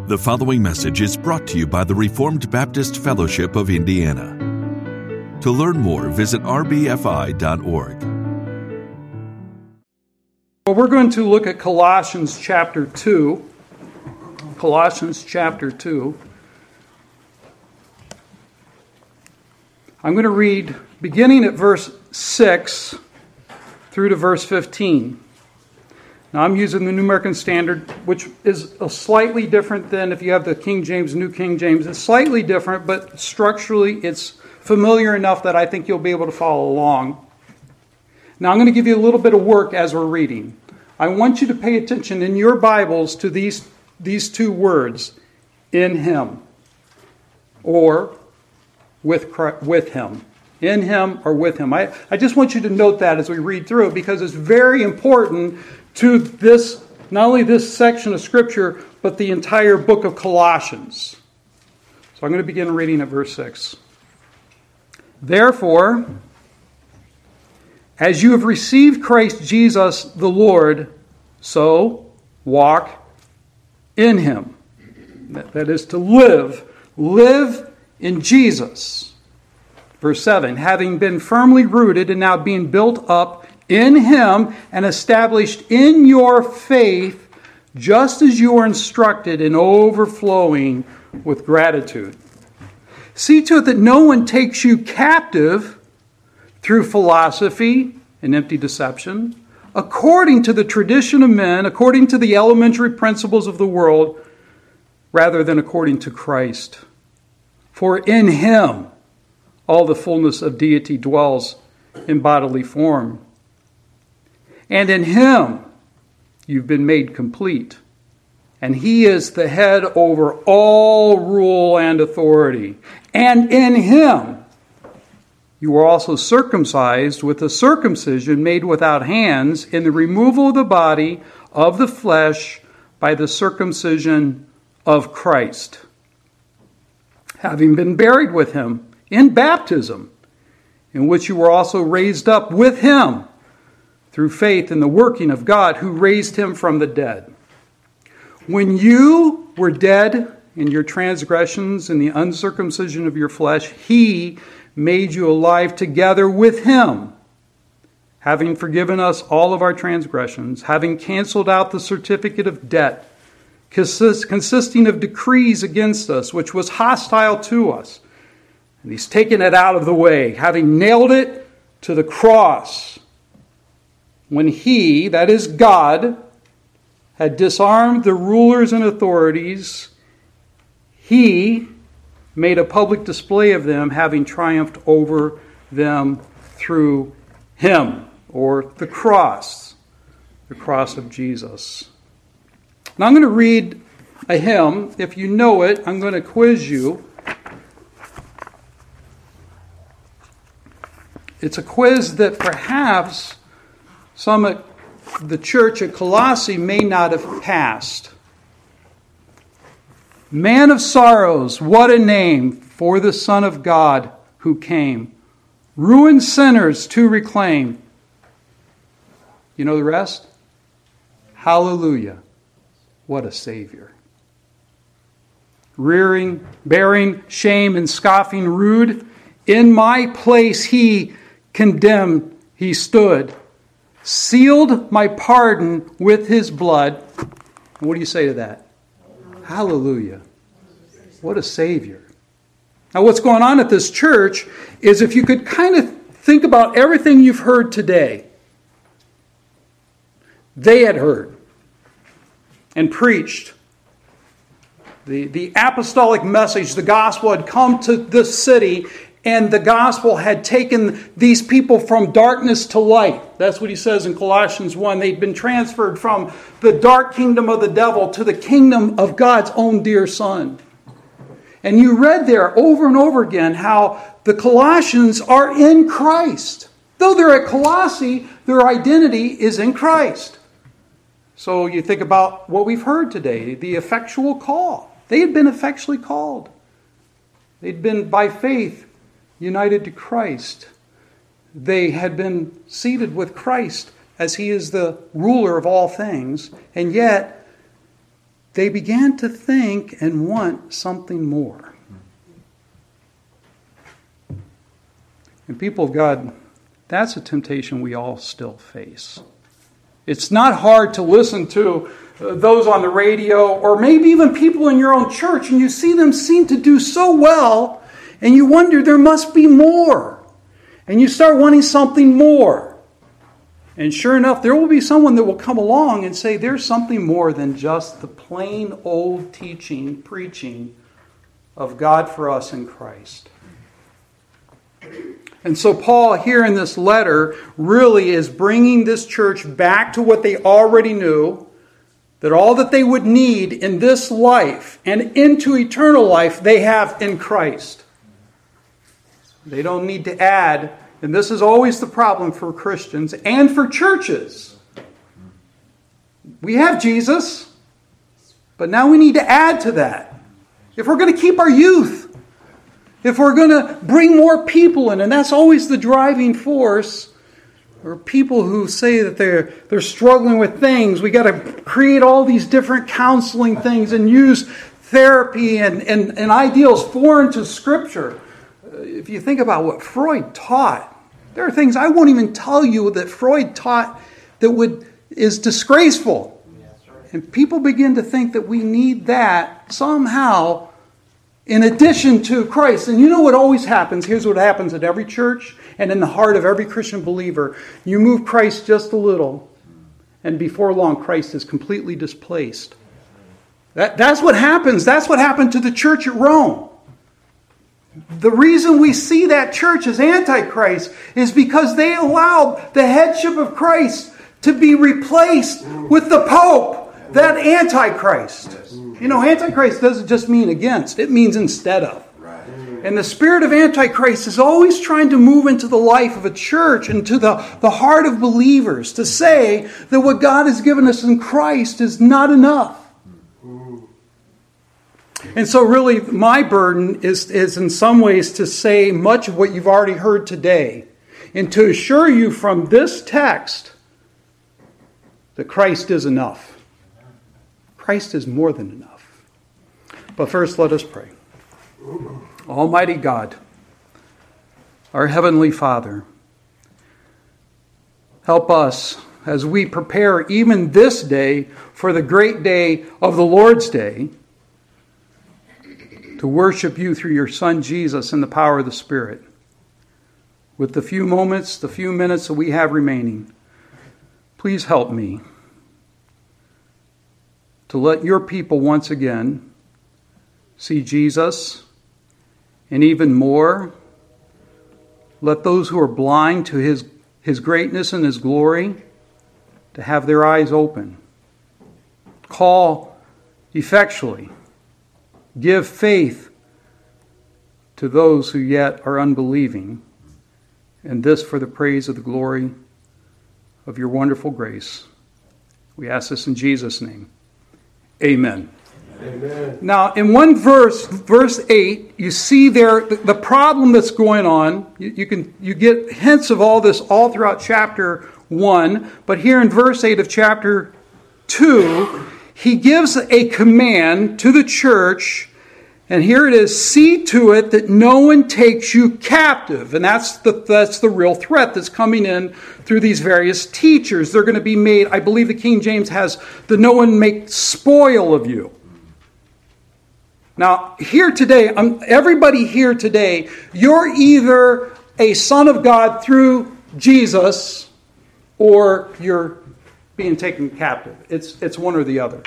The following message is brought to you by the Reformed Baptist Fellowship of Indiana. To learn more, visit rbfi.org. Well, we're going to look at Colossians chapter 2. Colossians chapter 2. I'm going to read beginning at verse 6 through to verse 15. Now, I'm using the New American Standard, which is slightly different than if you have the King James, New King James. It's slightly different, but structurally it's familiar enough that I think you'll be able to follow along. Now, I'm going to give you a little bit of work as we're reading. I want you to pay attention in your Bibles to these two words, in Him, or with Him. In Him or with Him. I just want you to note that as we read through it, because it's very important to this, not only this section of Scripture, but the entire book of Colossians. So I'm going to begin reading at verse 6. Therefore, as you have received Christ Jesus the Lord, so walk in Him. That is to live. Live in Jesus. Verse 7, having been firmly rooted and now being built up in Him and established in your faith, just as you are instructed and overflowing with gratitude. See to it that no one takes you captive through philosophy and empty deception, according to the tradition of men, according to the elementary principles of the world, rather than according to Christ. For in Him all the fullness of deity dwells in bodily form. And in Him you've been made complete. And He is the head over all rule and authority. And in Him you were also circumcised with a circumcision made without hands in the removal of the body of the flesh by the circumcision of Christ, having been buried with Him in baptism, in which you were also raised up with Him through faith in the working of God who raised Him from the dead. When you were dead in your transgressions and the uncircumcision of your flesh, He made you alive together with Him, having forgiven us all of our transgressions, having canceled out the certificate of debt, consisting of decrees against us, which was hostile to us. And He's taken it out of the way, having nailed it to the cross. When He, that is God, had disarmed the rulers and authorities, He made a public display of them, having triumphed over them through Him, or the cross of Jesus. Now I'm going to read a hymn. If you know it, I'm going to quiz you. It's a quiz that perhaps some at the church at Colossae may not have passed. Man of sorrows, what a name for the Son of God who came, ruined sinners to reclaim. You know the rest? Hallelujah, what a Savior. Bearing shame and scoffing rude, in my place He condemned, He stood, sealed my pardon with His blood. And what do you say to that? Hallelujah. What a Savior. Now what's going on at this church is, if you could kind of think about everything you've heard today, they had heard and preached. The apostolic message, the gospel had come to this city, and the gospel had taken these people from darkness to light. That's what he says in Colossians 1. They'd been transferred from the dark kingdom of the devil to the kingdom of God's own dear Son. And you read there over and over again how the Colossians are in Christ. Though they're at Colossae, their identity is in Christ. So you think about what we've heard today, the effectual call. They had been effectually called. They'd been, by faith, united to Christ. They had been seated with Christ as He is the ruler of all things. And yet, they began to think and want something more. And people of God, that's a temptation we all still face. It's not hard to listen to those on the radio or maybe even people in your own church, and you see them seem to do so well, and you wonder there must be more. And you start wanting something more. And sure enough, there will be someone that will come along and say there's something more than just the plain old teaching, preaching of God for us in Christ. And so Paul here in this letter really is bringing this church back to what they already knew, that all that they would need in this life and into eternal life they have in Christ. They don't need to add, and this is always the problem for Christians and for churches. We have Jesus, but now we need to add to that. If we're going to keep our youth, if we're going to bring more people in, and that's always the driving force, or people who say that they're struggling with things, we got to create all these different counseling things and use therapy and ideals foreign to Scripture. If you think about what Freud taught, there are things I won't even tell you that Freud taught that is disgraceful. And people begin to think that we need that somehow in addition to Christ. And you know what always happens? Here's what happens at every church and in the heart of every Christian believer. You move Christ just a little, and before long Christ is completely displaced. That's what happens. That's what happened to the church at Rome. The reason we see that church as Antichrist is because they allowed the headship of Christ to be replaced with the Pope, that Antichrist. You know, Antichrist doesn't just mean against, it means instead of. And the spirit of Antichrist is always trying to move into the life of a church and to the heart of believers to say that what God has given us in Christ is not enough. And so really my burden is in some ways to say much of what you've already heard today and to assure you from this text that Christ is enough. Christ is more than enough. But first let us pray. Almighty God, our Heavenly Father, help us as we prepare even this day for the great day of the Lord's Day to worship you through your Son Jesus in the power of the Spirit. With the few minutes that we have remaining, please help me to let your people once again see Jesus, and even more, let those who are blind to his greatness and his glory to have their eyes open. Call effectually. Give faith to those who yet are unbelieving. And this for the praise of the glory of your wonderful grace. We ask this in Jesus' name. Amen. Amen. Now, in one verse 8, you see there the problem that's going on. You get hints of all this all throughout chapter 1. But here in verse 8 of chapter 2, he gives a command to the church, and here it is: see to it that no one takes you captive. And that's the real threat that's coming in through these various teachers. They're going to be made, I believe the King James has, that no one make spoil of you. Now, here today, everybody here today, you're either a son of God through Jesus, or you're being taken captive. It's one or the other.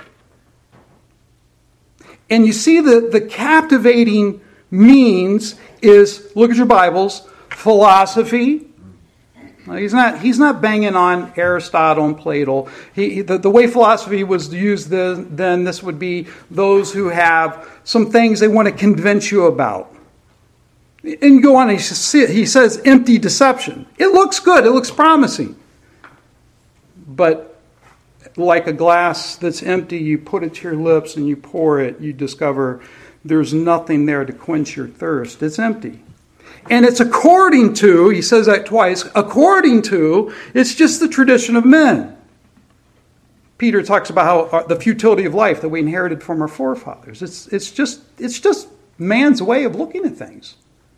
And you see the captivating means is, look at your Bibles, philosophy. Now, he's not banging on Aristotle and Plato. The way philosophy was used then, this would be those who have some things they want to convince you about. And you go on, he says empty deception. It looks good, it looks promising. But like a glass that's empty, you put it to your lips and you pour it, you discover there's nothing there to quench your thirst. It's empty. And it's according to, he says that twice, according to, it's just the tradition of men. Peter talks about how the futility of life that we inherited from our forefathers. It's just man's way of looking at things.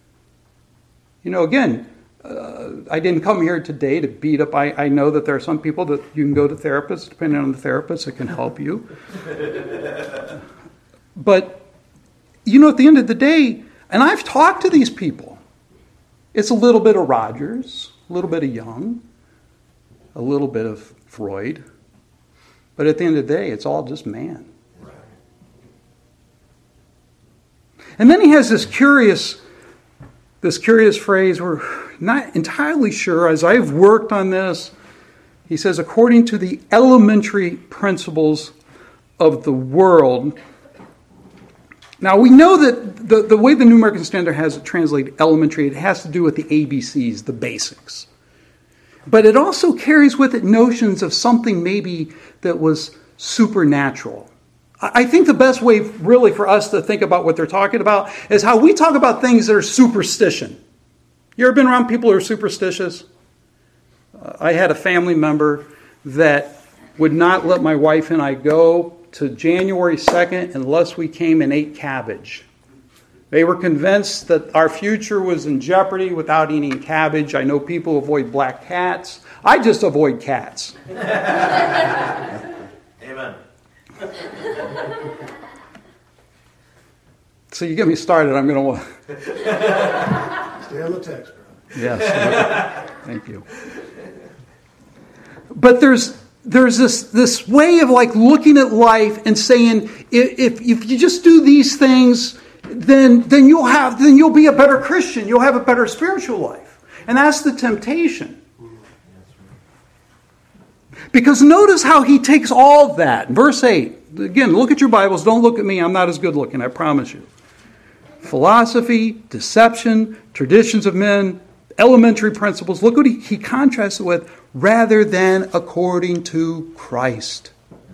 Again, I didn't come here today to beat up. I know that there are some people that you can go to therapists, depending on the therapist, that can help you. But, at the end of the day, and I've talked to these people, it's a little bit of Rogers, a little bit of Jung, a little bit of Freud. But at the end of the day, it's all just man. And then he has this curious phrase, we're not entirely sure, as I've worked on this, he says, according to the elementary principles of the world. Now, we know that the way the New American Standard has it translated elementary, it has to do with the ABCs, the basics. But it also carries with it notions of something maybe that was supernatural. I think the best way really for us to think about what they're talking about is how we talk about things that are superstition. You ever been around people who are superstitious? I had a family member that would not let my wife and I go to January 2nd unless we came and ate cabbage. They were convinced that our future was in jeopardy without eating cabbage. I know people avoid black cats. I just avoid cats. Amen. So you get me started, I'm going to... Stay on the text, bro. Yes. Thank you. But there's this way of looking at life and saying, if you just do these things, then you'll be a better Christian. You'll have a better spiritual life. And that's the temptation. Because notice how he takes all that. Verse 8. Again, look at your Bibles. Don't look at me. I'm not as good looking, I promise you. Philosophy, deception, traditions of men, elementary principles. Look what he contrasts it with. Rather than according to Christ.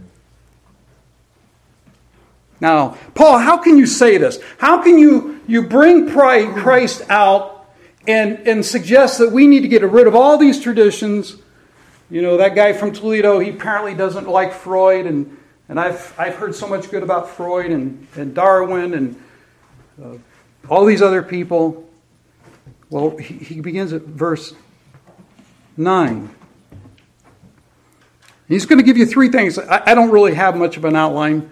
Now, Paul, how can you say this? How can you bring Christ out and suggest that we need to get rid of all these traditions? That guy from Toledo, he apparently doesn't like Freud, and I've heard so much good about Freud and Darwin and all these other people. Well, he begins at verse 9. He's going to give you three things. I don't really have much of an outline.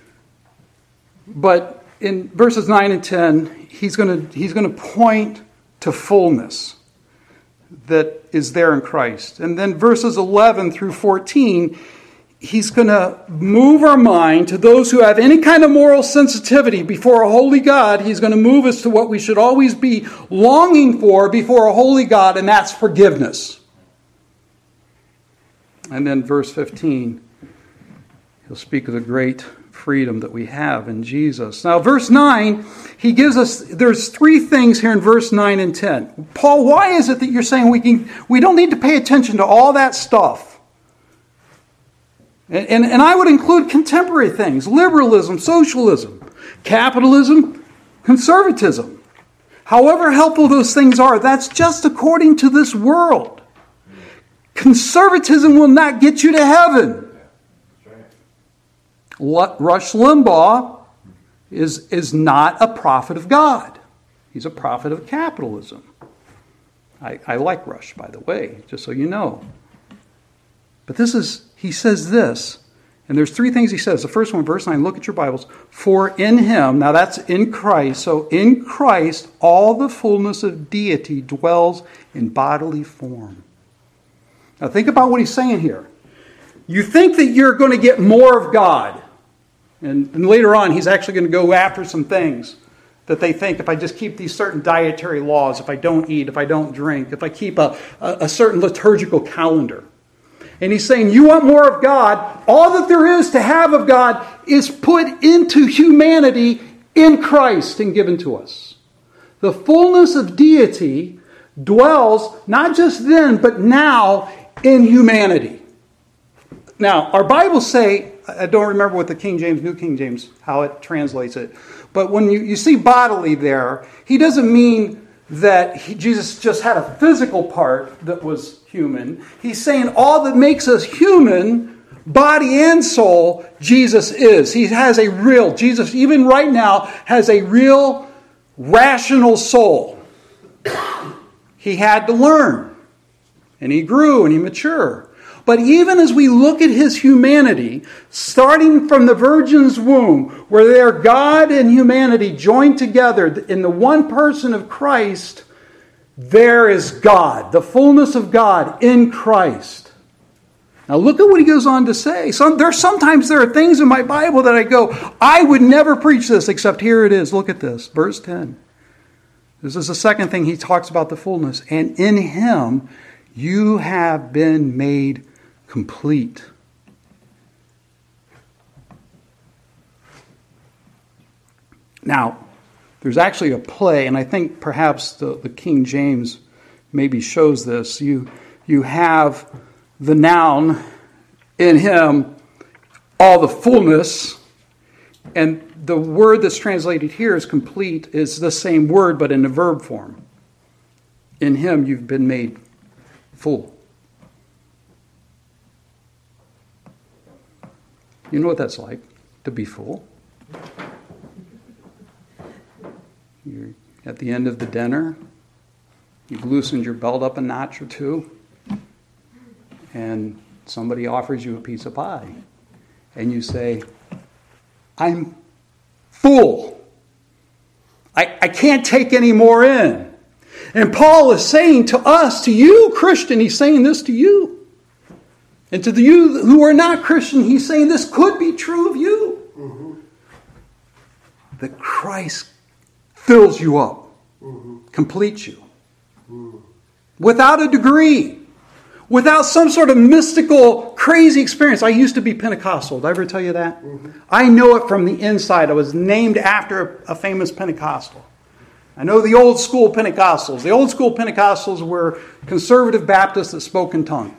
But in verses 9 and 10, he's going to point to fullness that is there in Christ. And then verses 11 through 14, he's going to move our mind to those who have any kind of moral sensitivity before a holy God. He's going to move us to what we should always be longing for before a holy God, and that's forgiveness. And then verse 15, he'll speak of the great freedom that we have in Jesus. Now, verse 9, he gives us, there's three things here in verse 9 and 10. Paul, why is it that you're saying we don't need to pay attention to all that stuff? And I would include contemporary things, liberalism, socialism, capitalism, conservatism. However helpful those things are, that's just according to this world. Conservatism will not get you to heaven. Rush Limbaugh is not a prophet of God. He's a prophet of capitalism. I like Rush, by the way, just so you know. But he says this, and there's three things he says. The first one, verse 9, look at your Bibles. For in him, now that's in Christ, so in Christ all the fullness of deity dwells in bodily form. Now think about what he's saying here. You think that you're going to get more of God. And later on, he's actually going to go after some things that they think if I just keep these certain dietary laws, if I don't eat, if I don't drink, if I keep a certain liturgical calendar. And he's saying, you want more of God? All that there is to have of God is put into humanity in Christ and given to us. The fullness of deity dwells not just then, but now in humanity. Now, our Bibles say, I don't remember what the King James, New King James, how it translates it. But when you see bodily there, he doesn't mean that Jesus just had a physical part that was human. He's saying all that makes us human body and soul, Jesus is. Jesus, even right now, has a real rational soul. He had to learn. And he grew and he matured. But even as we look at his humanity, starting from the virgin's womb, where they are God and humanity joined together in the one person of Christ, there is God, the fullness of God in Christ. Now look at what he goes on to say. Sometimes there are things in my Bible that I go, I would never preach this, except here it is. Look at this, verse 10. This is the second thing he talks about the fullness. And in him you have been made complete. Now, there's actually a play, and I think perhaps the King James maybe shows this. You have the noun, in him, all the fullness, and the word that's translated here is complete, is the same word, but in the verb form. In him you've been made full. You know what that's like, to be full. You're at the end of the dinner. You've loosened your belt up a notch or two. And somebody offers you a piece of pie. And you say, I'm full. I can't take any more in. And Paul is saying to us, to you, Christian, he's saying this to you. And to you who are not Christian, he's saying this could be true of you. Mm-hmm. That Christ fills you up, completes you. Without a degree, without some sort of mystical, crazy experience. I used to be Pentecostal. Did I ever tell you that? I know it from the inside. I was named after a famous Pentecostal. I know the old school Pentecostals. The old school Pentecostals were conservative Baptists that spoke in tongues.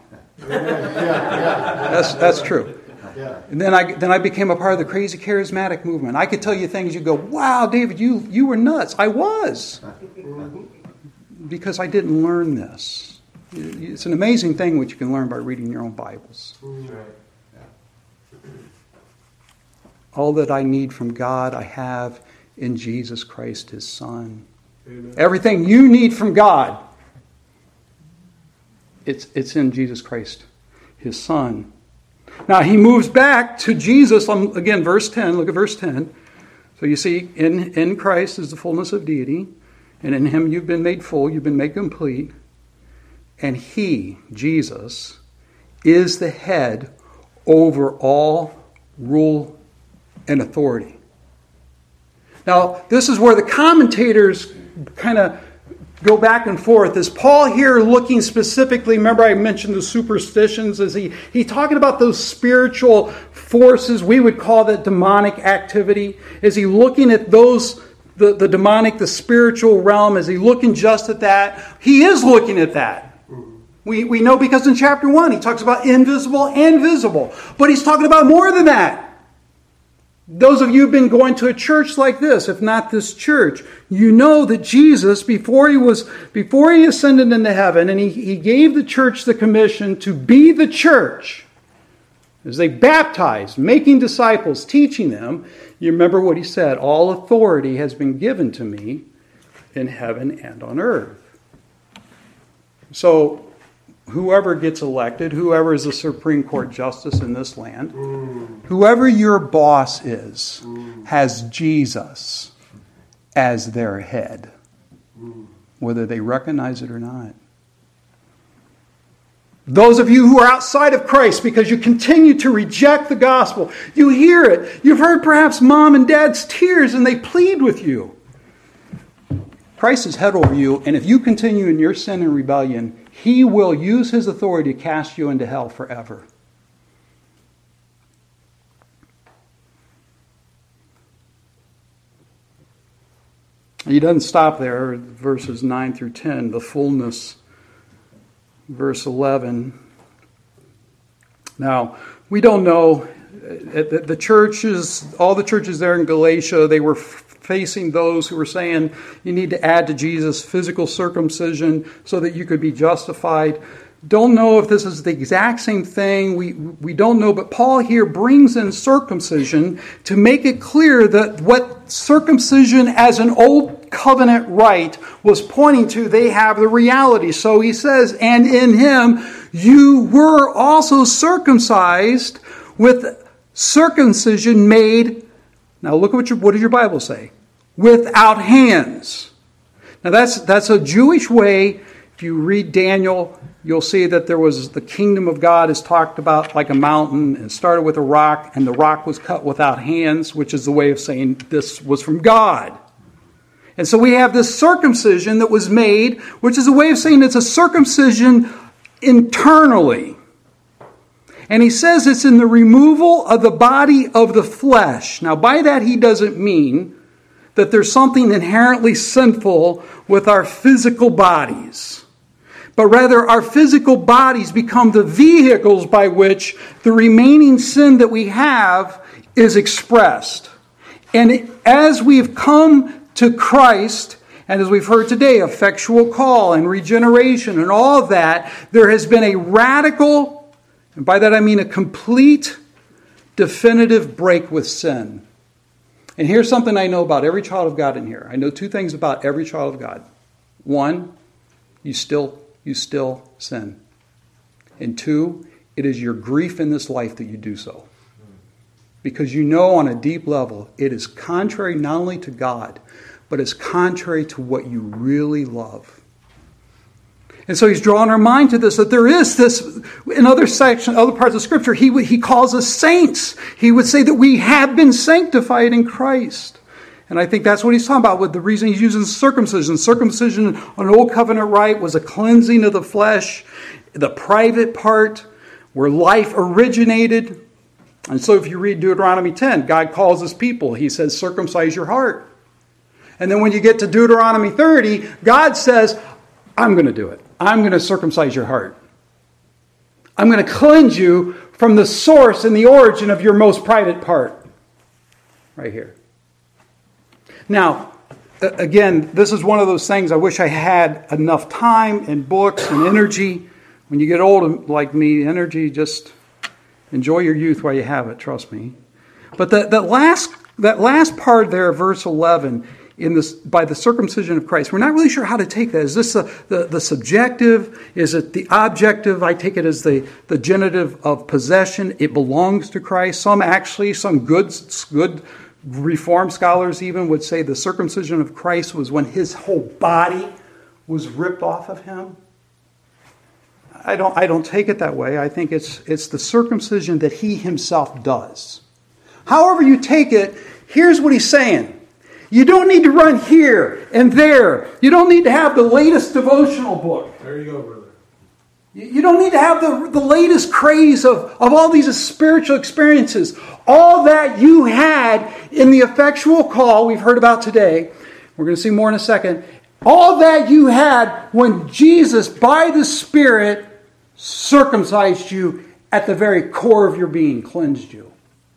That's true. And then I became a part of the crazy charismatic movement. I could tell you things you go, wow, David, you were nuts. I was. Because I didn't learn this. It's an amazing thing what you can learn by reading your own Bibles. All that I need from God I have in Jesus Christ, his Son. Amen. Everything you need from God, it's in Jesus Christ, his Son. Now he moves back to Jesus, again, verse 10. Look at verse 10. So you see, in Christ is the fullness of deity, and in him you've been made full, you've been made complete. And he, Jesus, is the head over all rule and authority. Now, this is where the commentators kind of go back and forth. Is Paul here looking specifically, remember I mentioned the superstitions, is he talking about those spiritual forces, we would call that demonic activity? Is he looking at those, the demonic, the spiritual realm? Is he looking just at that? He is looking at that. We know because in chapter 1 he talks about invisible and visible. But he's talking about more than that. Those of you who've been going to a church like this, if not this church, you know that Jesus, before he ascended into heaven, and he gave the church the commission to be the church, as they baptized, making disciples, teaching them, you remember what he said, all authority has been given to me in heaven and on earth. So, whoever gets elected, whoever is the Supreme Court justice in this land, whoever your boss is, has Jesus as their head, whether they recognize it or not. Those of you who are outside of Christ because you continue to reject the gospel, you hear it. You've heard perhaps mom and dad's tears and they plead with you. Christ is head over you, and if you continue in your sin and rebellion, he will use his authority to cast you into hell forever. He doesn't stop there, verses 9 through 10, the fullness. Verse 11. Now, we don't know. The churches, all the churches there in Galatia, they were facing those who were saying you need to add to Jesus physical circumcision so that you could be justified. Don't know if this is the exact same thing. We don't know, but Paul here brings in circumcision to make it clear that what circumcision as an old covenant rite was pointing to, they have the reality. So he says, and in him you were also circumcised with circumcision made, now look at what does your Bible say? Without hands. Now that's a Jewish way. If you read Daniel, you'll see that there was the kingdom of God is talked about like a mountain and started with a rock, and the rock was cut without hands, which is the way of saying this was from God. And so we have this circumcision that was made, which is a way of saying it's a circumcision internally. And he says it's in the removal of the body of the flesh. Now by that he doesn't mean that there's something inherently sinful with our physical bodies. But rather our physical bodies become the vehicles by which the remaining sin that we have is expressed. And as we've come to Christ, and as we've heard today, effectual call and regeneration and all of that, there has been a radical, and by that I mean a complete, definitive break with sin. And here's something I know about every child of God in here. I know two things about every child of God. One, you still sin. And two, it is your grief in this life that you do so. Because you know on a deep level, it is contrary not only to God, but it's contrary to what you really love. And so he's drawing our mind to this, that there is this, in other parts of Scripture, he calls us saints. He would say that we have been sanctified in Christ. And I think that's what he's talking about with the reason he's using circumcision. Circumcision on an old covenant rite was a cleansing of the flesh, the private part where life originated. And so if you read Deuteronomy 10, God calls his people. He says, circumcise your heart. And then when you get to Deuteronomy 30, God says, I'm going to do it. I'm going to circumcise your heart. I'm going to cleanse you from the source and the origin of your most private part. Right here. Now, again, this is one of those things I wish I had enough time and books and energy. When you get old like me, energy, just enjoy your youth while you have it, trust me. But that last part there, verse 11, by the circumcision of Christ, we're not really sure how to take that. Is this the subjective? Is it the objective? I take it as the genitive of possession. It belongs to Christ. Some good Reformed scholars even would say the circumcision of Christ was when his whole body was ripped off of him. I don't take it that way. I think it's the circumcision that he himself does. However you take it, here's what he's saying. You don't need to run here and there. You don't need to have the latest devotional book. There you go, brother. You don't need to have the latest craze of all these spiritual experiences. All that you had in the effectual call we've heard about today, we're going to see more in a second, all that you had when Jesus, by the Spirit, circumcised you at the very core of your being, cleansed you.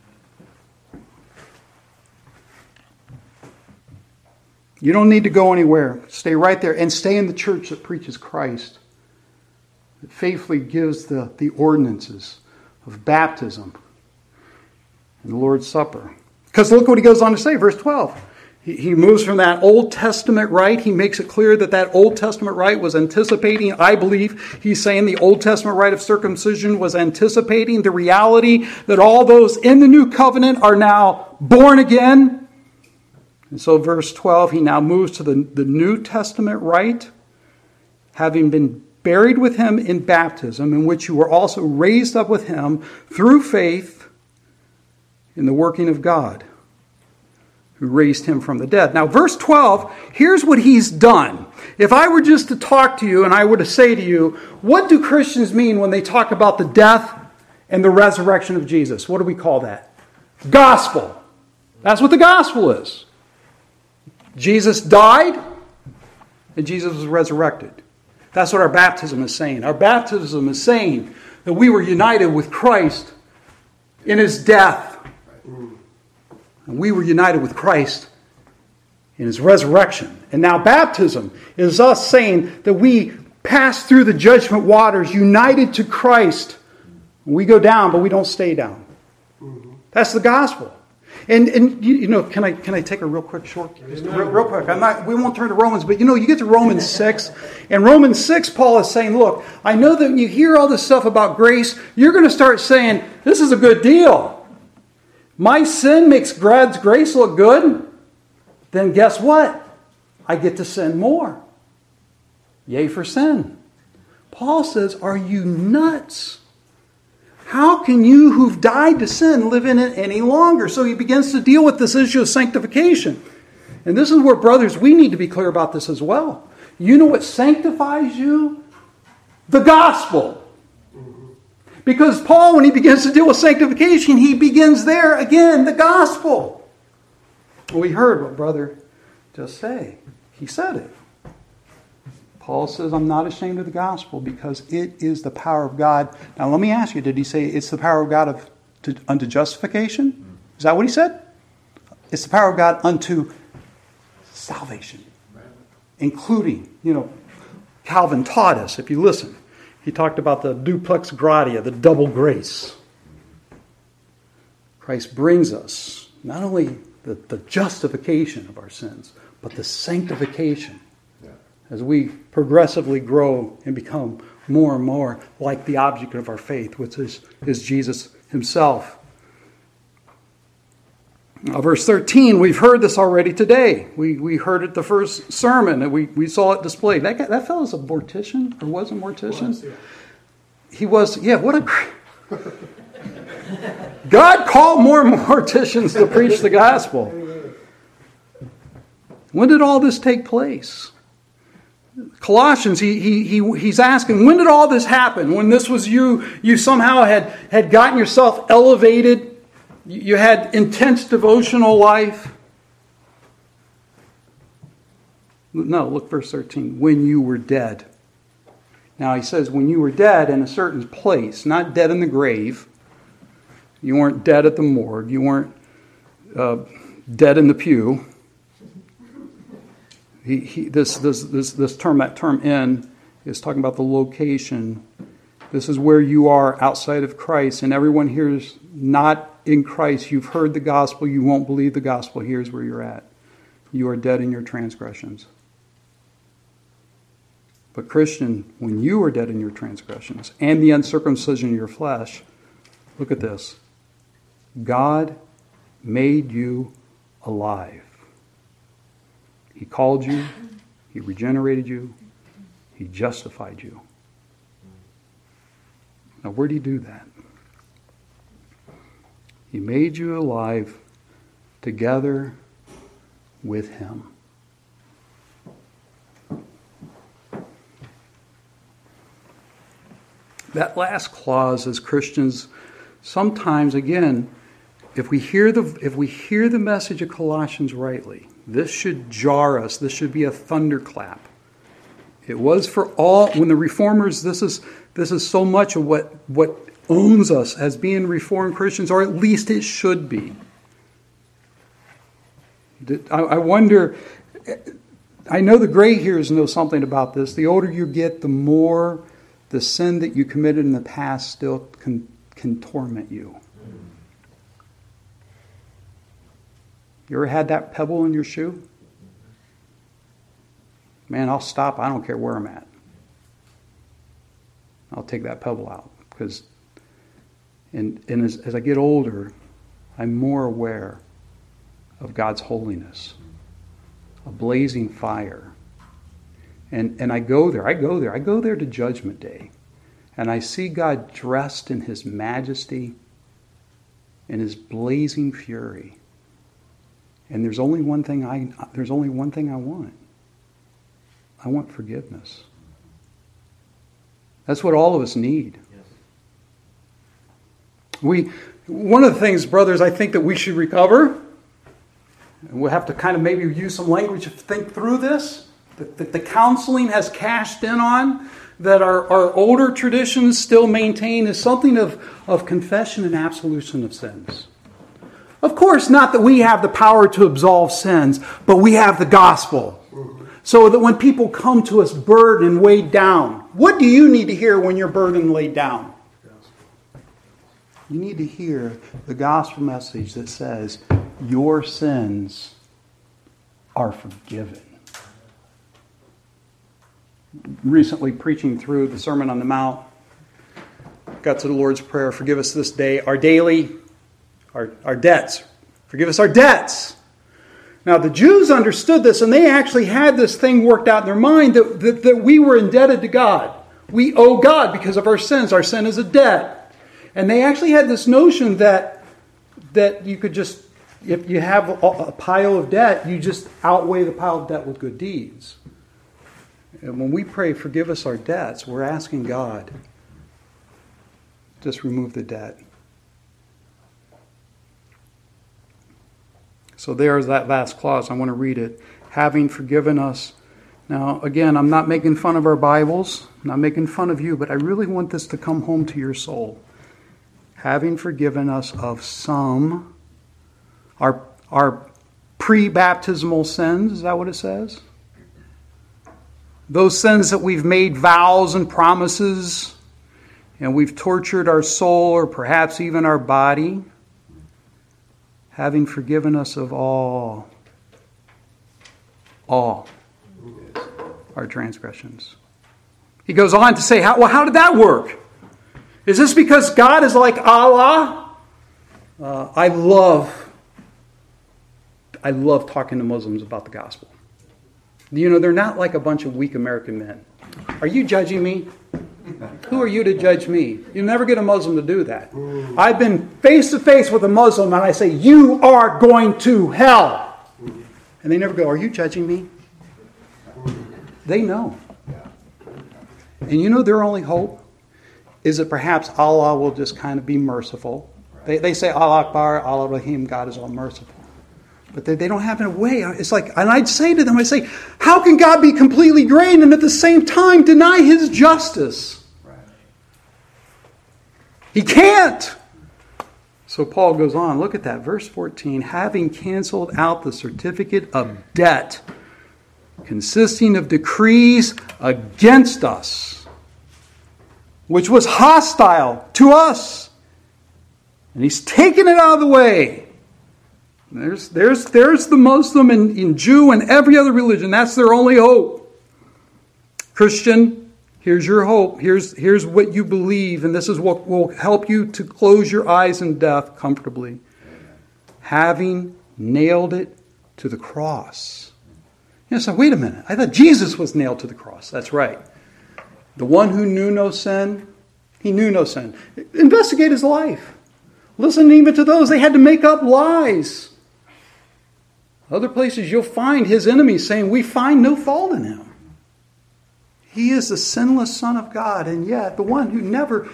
You don't need to go anywhere. Stay right there and stay in the church that preaches Christ, that faithfully gives the ordinances of baptism and the Lord's Supper. Because look what he goes on to say, verse 12. He moves from that Old Testament rite. He makes it clear that Old Testament rite was anticipating, I believe he's saying the Old Testament rite of circumcision was anticipating the reality that all those in the new covenant are now born again. And so verse 12, he now moves to the New Testament rite, having been buried with him in baptism, in which you were also raised up with him through faith in the working of God, who raised him from the dead. Now, verse 12, here's what he's done. If I were just to talk to you and I were to say to you, what do Christians mean when they talk about the death and the resurrection of Jesus? What do we call that? Gospel. That's what the gospel is. Jesus died and Jesus was resurrected. That's what our baptism is saying. Our baptism is saying that we were united with Christ in his death. And we were united with Christ in his resurrection. And now baptism is us saying that we pass through the judgment waters, united to Christ. We go down, but we don't stay down. That's the gospel. And can I take a real quick? Real quick. We won't turn to Romans, but you get to Romans 6. And Romans 6, Paul is saying, look, I know that when you hear all this stuff about grace, you're going to start saying, this is a good deal. My sin makes God's grace look good. Then guess what? I get to sin more. Yay for sin. Paul says, are you nuts? How can you who've died to sin live in it any longer? So he begins to deal with this issue of sanctification. And this is where, brothers, we need to be clear about this as well. You know what sanctifies you? The gospel. Because Paul, when he begins to deal with sanctification, he begins there again, the gospel. We heard what brother just say. He said it. Paul says, I'm not ashamed of the gospel because it is the power of God. Now let me ask you, did he say it's the power of God unto justification? Is that what he said? It's the power of God unto salvation. Including, Calvin taught us, if you listen, he talked about the duplex gratia, the double grace. Christ brings us not only the justification of our sins, but the sanctification. As we progressively grow and become more and more like the object of our faith, which is Jesus himself. Verse 13, we've heard this already today. We heard it the first sermon, and we saw it displayed. That fellow's a mortician, or was a mortician? He was, what a... God called more morticians to preach the gospel. When did all this take place? Colossians, he's asking, when did all this happen? When this was you somehow had gotten yourself elevated, you had intense devotional life. No, look verse 13. When you were dead. Now he says when you were dead in a certain place, not dead in the grave. You weren't dead at the morgue. You weren't dead in the pew. This term, that term "in," is talking about the location. This is where you are outside of Christ, and everyone here is not in Christ. You've heard the gospel. You won't believe the gospel. Here's where you're at. You are dead in your transgressions. But Christian, when you were dead in your transgressions and the uncircumcision of your flesh, look at this. God made you alive. He called you, He regenerated you, He justified you. Now, where did He do that? He made you alive together with Him. That last clause, as Christians, sometimes, again, if we hear the message of Colossians rightly, this should jar us. This should be a thunderclap. It was for all, when the Reformers, this is so much of what owns us as being Reformed Christians, or at least it should be. I wonder, I know the gray hairs know something about this. The older you get, the more the sin that you committed in the past still can torment you. You ever had that pebble in your shoe? Man, I'll stop. I don't care where I'm at. I'll take that pebble out. Because, and as I get older, I'm more aware of God's holiness. A blazing fire. And I go there. I go there to Judgment Day. And I see God dressed in His majesty and His blazing fury. And there's only one thing I want. I want forgiveness. That's what all of us need. Yes. One of the things, brothers, I think that we should recover, and we'll have to kind of maybe use some language to think through this, that the counseling has cashed in on, that our older traditions still maintain, is something of confession and absolution of sins. Of course, not that we have the power to absolve sins, but we have the gospel. So that when people come to us burdened and weighed down, what do you need to hear when you're burdened and laid down? You need to hear the gospel message that says, your sins are forgiven. Recently preaching through the Sermon on the Mount, got to the Lord's Prayer, forgive us this day our debts. Forgive us our debts. Now the Jews understood this, and they actually had this thing worked out in their mind that we were indebted to God. We owe God because of our sins. Our sin is a debt. And they actually had this notion that you could just, if you have a pile of debt, you just outweigh the pile of debt with good deeds. And when we pray, forgive us our debts, we're asking God, just remove the debt. So there's that last clause. I want to read it. Having forgiven us. Now, again, I'm not making fun of our Bibles. I'm not making fun of you, but I really want this to come home to your soul. Having forgiven us of some, our pre-baptismal sins, is that what it says? Those sins that we've made vows and promises, and we've tortured our soul or perhaps even our body. Having forgiven us of all our transgressions. He goes on to say, how did that work? Is this because God is like Allah? I love talking to Muslims about the gospel. You know, they're not like a bunch of weak American men. Are you judging me? Who are you to judge me? You never get a Muslim to do that. I've been face to face with a Muslim and I say, you are going to hell. And they never go, are you judging me? They know. And you know their only hope is that perhaps Allah will just kind of be merciful. They say Allah Akbar, Allah Rahim, God is all merciful. But they don't have it a way. It's like, and I'd say to them, I say, how can God be completely great and at the same time deny His justice? Right. He can't. So Paul goes on, look at that, verse 14. Having canceled out the certificate of debt consisting of decrees against us, which was hostile to us. And He's taken it out of the way. There's the Muslim and Jew and every other religion. That's their only hope. Christian, here's your hope. Here's what you believe, and this is what will help you to close your eyes in death comfortably. Having nailed it to the cross. You know, so wait a minute. I thought Jesus was nailed to the cross. That's right. The one who knew no sin, He knew no sin. Investigate His life. Listen even to those. They had to make up lies. Other places you'll find His enemies saying, we find no fault in Him. He is the sinless Son of God, and yet the one who never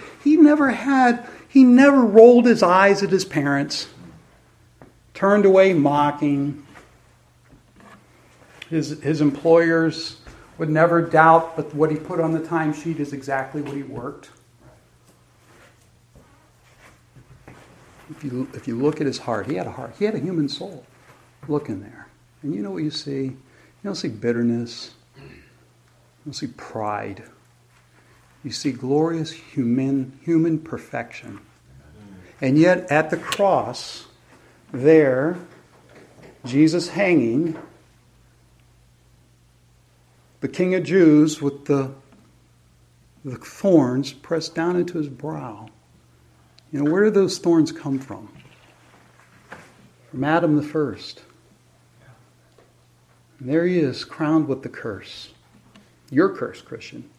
rolled his eyes at his parents, turned away mocking. His employers would never doubt that what he put on the timesheet is exactly what he worked. If you look at his heart, he had a heart. He had a human soul. Look in there. And you know what you see? You don't see bitterness. You don't see pride. You see glorious human perfection. And yet at the cross, there, Jesus hanging, the King of Jews with the thorns pressed down into His brow. You know, where do those thorns come from? From Adam the first. And there He is, crowned with the curse. Your curse, Christian.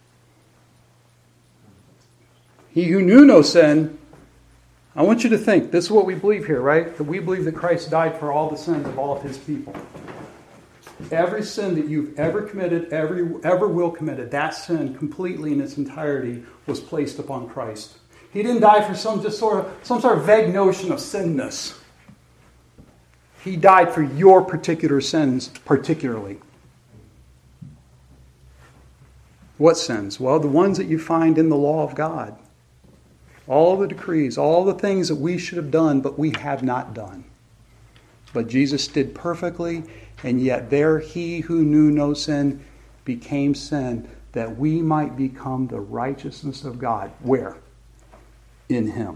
He who knew no sin, I want you to think, this is what we believe here, right? That we believe that Christ died for all the sins of all of His people. Every sin that you've ever committed, ever will committed, that sin completely in its entirety was placed upon Christ. He didn't die for some sort of vague notion of sinness. He died for your particular sins, particularly. What sins? Well, the ones that you find in the law of God. All the decrees, all the things that we should have done, but we have not done. But Jesus did perfectly, and yet there he who knew no sin became sin, that we might become the righteousness of God. Where? In him.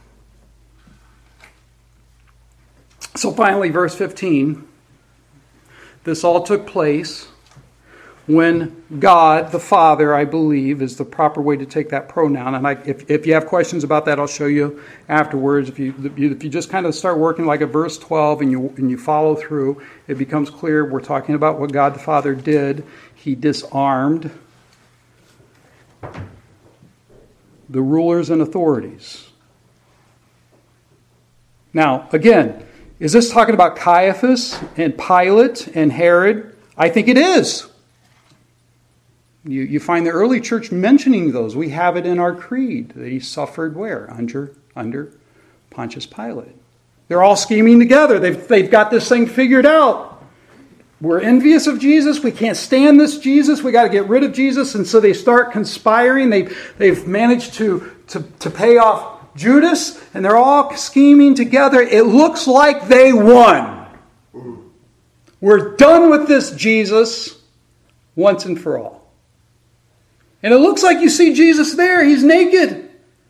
So finally, verse 15. This all took place when God, the Father, I believe, is the proper way to take that pronoun. And if you have questions about that, I'll show you afterwards. If you just kind of start working like at verse 12 and you follow through, it becomes clear we're talking about what God the Father did. He disarmed the rulers and authorities. Now, again, is this talking about Caiaphas and Pilate and Herod? I think it is. You find the early church mentioning those. We have it in our creed that he suffered where? Under Pontius Pilate. They're all scheming together. They've got this thing figured out. We're envious of Jesus. We can't stand this Jesus. We got to get rid of Jesus. And so they start conspiring. They've managed to pay off Judas. And they're all scheming together. It looks like they won. We're done with this Jesus once and for all. And it looks like you see Jesus there. He's naked.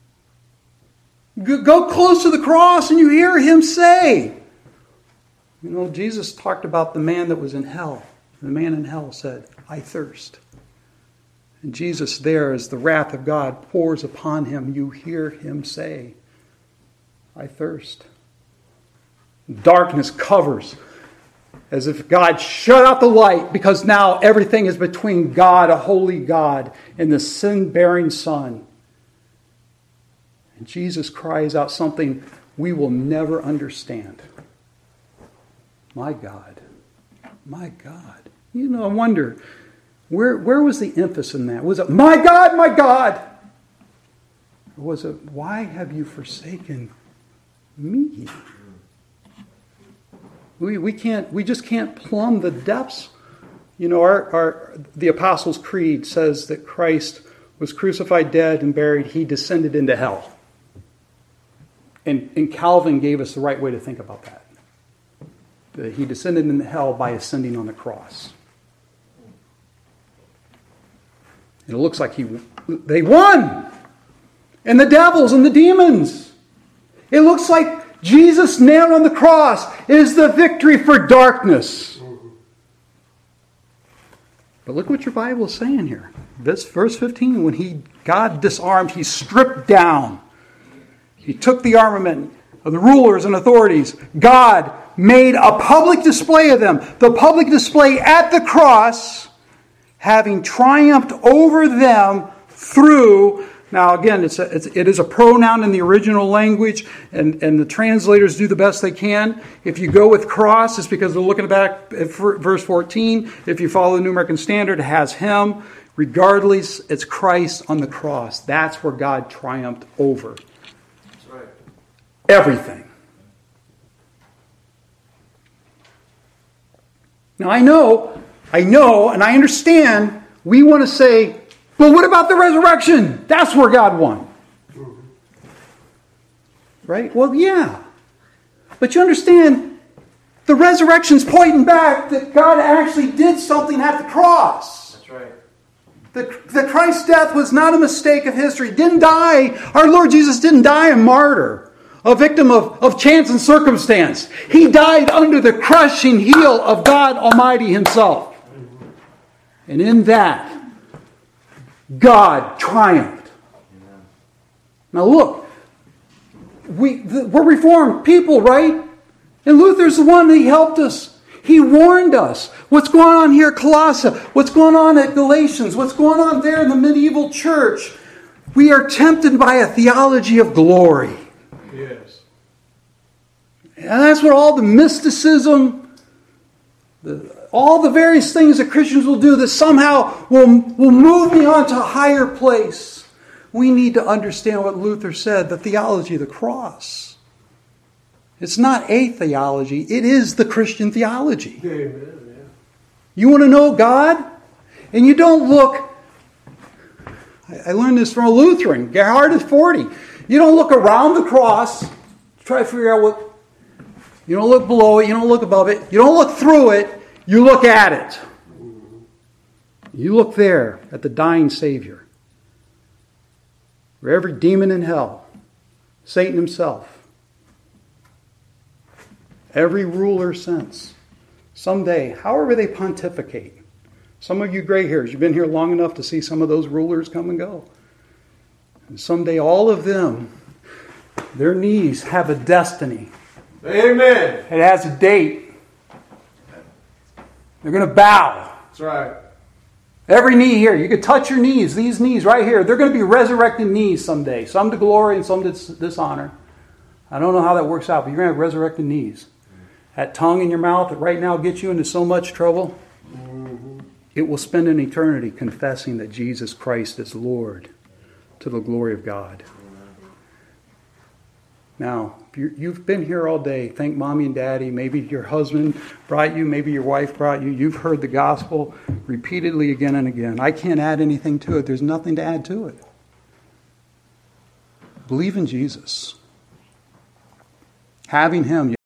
Go close to the cross and you hear him say, Jesus talked about the man that was in hell. The man in hell said, I thirst. And Jesus there, as the wrath of God pours upon him, you hear him say, I thirst. Darkness covers, as if God shut out the light, because now everything is between God, a holy God, and the sin-bearing Son. And Jesus cries out something we will never understand. My God. My God. I wonder, where was the emphasis in that? Was it, my God, my God? Or was it, why have you forsaken me? We just can't plumb the depths. The Apostles' Creed says that Christ was crucified, dead, and buried. He descended into hell. And Calvin gave us the right way to think about that. That he descended into hell by ascending on the cross. And it looks like they won. And the devils and the demons. It looks like Jesus nailed on the cross is the victory for darkness. But look what your Bible is saying here. This verse 15, when God disarmed, he stripped down. He took the armament of the rulers and authorities. God made a public display of them. The public display at the cross, having triumphed over them through. Now again, it is a pronoun in the original language, and the translators do the best they can. If you go with cross, it's because they're looking back at verse 14. If you follow the New American Standard, it has him. Regardless, it's Christ on the cross. That's where God triumphed over. That's right. Everything. Now I know, and I understand, we want to say, but what about the resurrection? That's where God won. Right? Well, yeah. But you understand, the resurrection's pointing back that God actually did something at the cross. That's right. That Christ's death was not a mistake of history. Didn't die. Our Lord Jesus didn't die a martyr, a victim of chance and circumstance. He died under the crushing heel of God Almighty himself. And in that, God triumphed. Amen. Now look, we're Reformed people, right? And Luther's the one that helped us. He warned us. What's going on here at Colossae? What's going on at Galatians? What's going on there in the medieval church? We are tempted by a theology of glory. Yes. And that's what all the mysticism, all the various things that Christians will do that somehow will move me on to a higher place. We need to understand what Luther said, the theology of the cross. It's not a theology, it is the Christian theology. Amen. Yeah. You want to know God? And you don't look, I learned this from a Lutheran, Gerhard is 40. You don't look around the cross to try to figure out You don't look below it. You don't look above it. You don't look through it. You look at it. You look there at the dying Savior. Where every demon in hell, Satan himself, every ruler since, someday, however they pontificate. Some of you gray hairs, you've been here long enough to see some of those rulers come and go. And someday all of them, their knees have a destiny. Amen. It has a date. They're going to bow. That's right. Every knee here, you could touch your knees, these knees right here. They're going to be resurrected knees someday. Some to glory and some to dishonor. I don't know how that works out, but you're going to have resurrected knees. That tongue in your mouth that right now gets you into so much trouble, it will spend an eternity confessing that Jesus Christ is Lord to the glory of God. Now, you've been here all day. Thank Mommy and Daddy. Maybe your husband brought you. Maybe your wife brought you. You've heard the gospel repeatedly again and again. I can't add anything to it. There's nothing to add to it. Believe in Jesus. Having Him,